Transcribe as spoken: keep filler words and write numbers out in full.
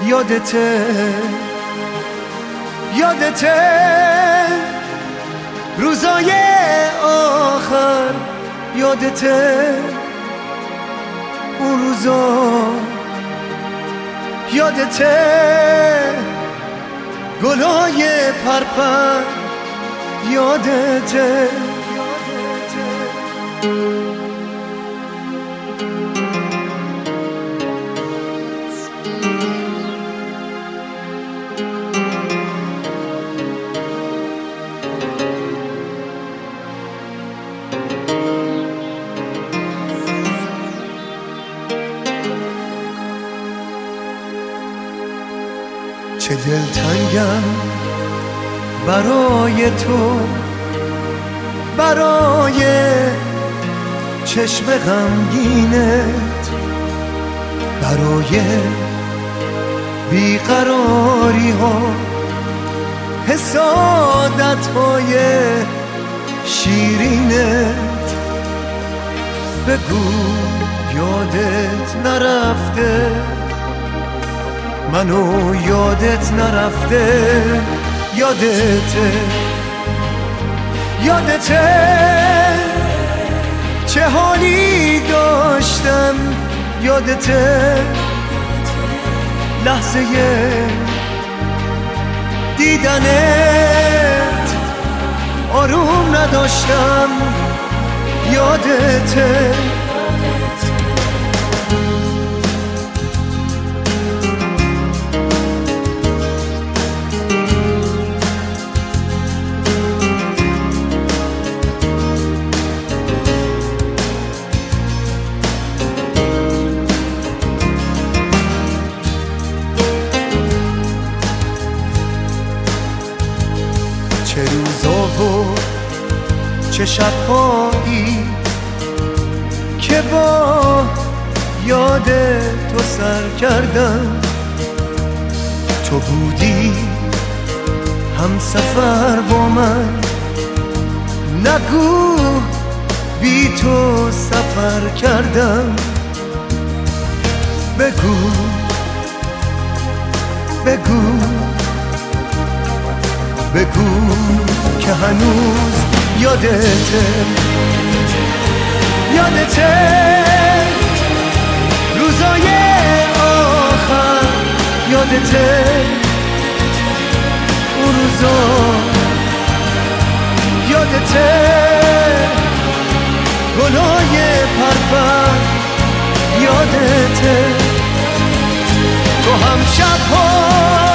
یادته یادته روزای آخر، یادته اون روزا، یادته گلای پرپر، یادته چه دلتنگم برای تو، برای چشم غمگینت، برای بیقراری ها، حسادت های شیرینت. بگو یادت نرفته، منو یادت نرفته، یادته یادته چه حالی داشتم، یادته لحظه دیدنت آروم نداشتم، یادته چه روزا و چه شبهایی که با یاد تو سر کردم. تو بودی هم سفر با من، نگو بی تو سفر کردم. بگو بگو بگو که هنوز یادته، یادته روزای آخر، یادته اون روزا، یادته گلای پرپر، یادته تو هم شبها